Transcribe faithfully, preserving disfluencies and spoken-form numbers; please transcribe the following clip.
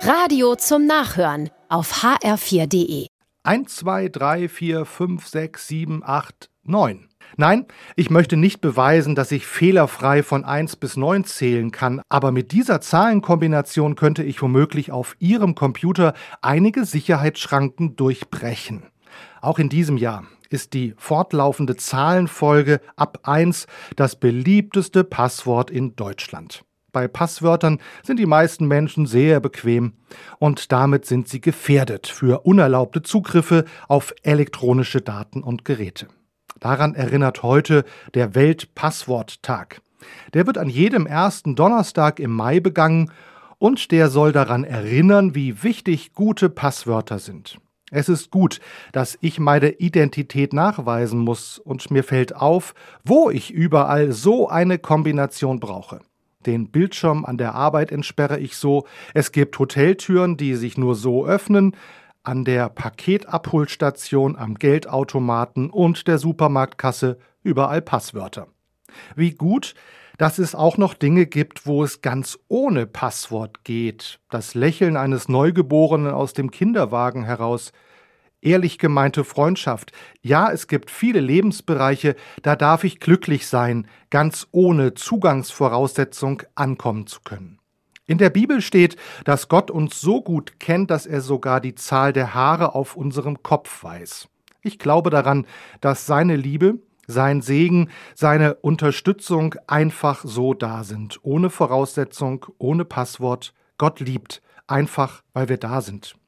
Radio zum Nachhören auf h r vier punkt d e. eins, zwei, drei, vier, fünf, sechs, sieben, acht, neun. Nein, ich möchte nicht beweisen, dass ich fehlerfrei von eins bis neun zählen kann, aber mit dieser Zahlenkombination könnte ich womöglich auf Ihrem Computer einige Sicherheitsschranken durchbrechen. Auch in diesem Jahr ist die fortlaufende Zahlenfolge ab eins das beliebteste Passwort in Deutschland. Bei Passwörtern sind die meisten Menschen sehr bequem und damit sind sie gefährdet für unerlaubte Zugriffe auf elektronische Daten und Geräte. Daran erinnert heute der Weltpassworttag. Der wird an jedem ersten Donnerstag im Mai begangen und der soll daran erinnern, wie wichtig gute Passwörter sind. Es ist gut, dass ich meine Identität nachweisen muss und mir fällt auf, wo ich überall so eine Kombination brauche. Den Bildschirm an der Arbeit entsperre ich so, es gibt Hoteltüren, die sich nur so öffnen, an der Paketabholstation, am Geldautomaten und der Supermarktkasse überall Passwörter. Wie gut, dass es auch noch Dinge gibt, wo es ganz ohne Passwort geht. Das Lächeln eines Neugeborenen aus dem Kinderwagen heraus. Ehrlich gemeinte Freundschaft. Ja, es gibt viele Lebensbereiche, da darf ich glücklich sein, ganz ohne Zugangsvoraussetzung ankommen zu können. In der Bibel steht, dass Gott uns so gut kennt, dass er sogar die Zahl der Haare auf unserem Kopf weiß. Ich glaube daran, dass seine Liebe, sein Segen, seine Unterstützung einfach so da sind. Ohne Voraussetzung, ohne Passwort. Gott liebt, einfach weil wir da sind.